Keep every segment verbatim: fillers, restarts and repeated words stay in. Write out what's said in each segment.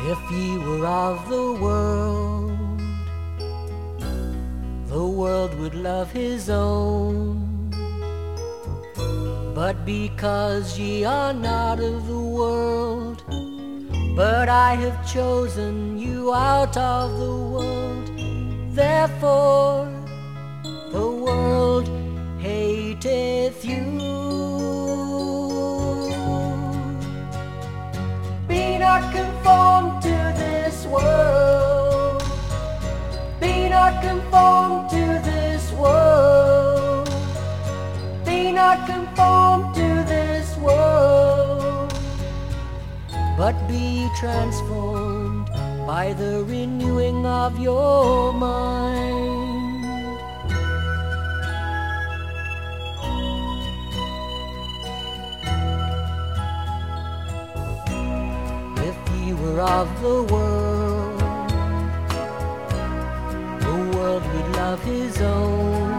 If ye were of the world, the world would love his own. But because ye are not of the world, but I have chosen you out of the world, therefore the world hateth you. Be not conformed to this world. Be not conformed to this world. Be not conformed to this world, but be transformed by the renewing of your mind. If ye were of the world, the world would love his own.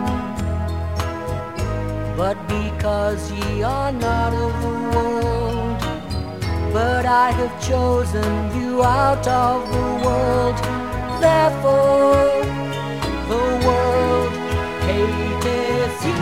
But because ye are not of the world, but I have chosen you out of the world, therefore the world hateth you.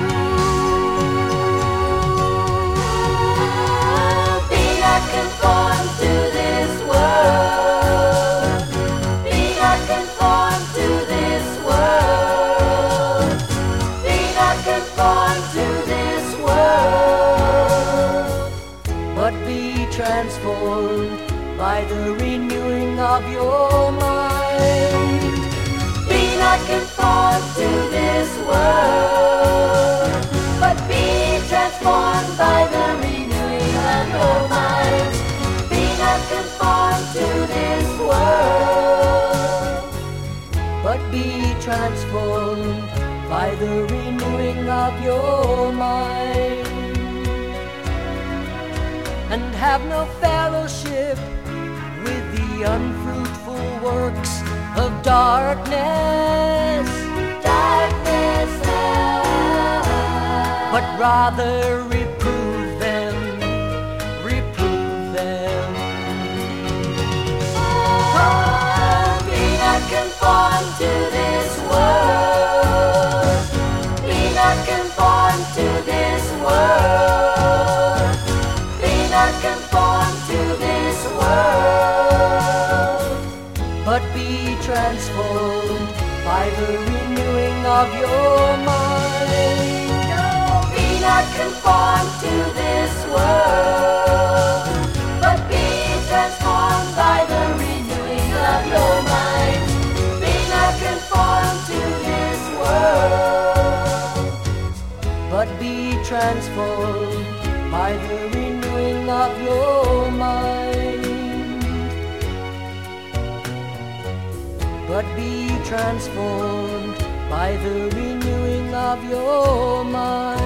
Be not conformed to this world. Be not conformed to this world. Be not conformed to this world, but be transformed by the renewing of your mind. Be not conformed to this world, but be transformed by the renewing of your mind. Be not conformed to this world, but be transformed by the renewing of your mind. And have no fellowship with the unfruitful works of darkness, darkness, but rather reprove them, reprove them. Oh, be not conformed to this world. Be not conformed to this world. Not conformed to this world, but be transformed by the renewing of your mind. Oh, be not conformed to this world, but be transformed by the renewing of your mind. Be not conformed to this world, but be transformed by the renewing of your mind. But be transformed by the renewing of your mind.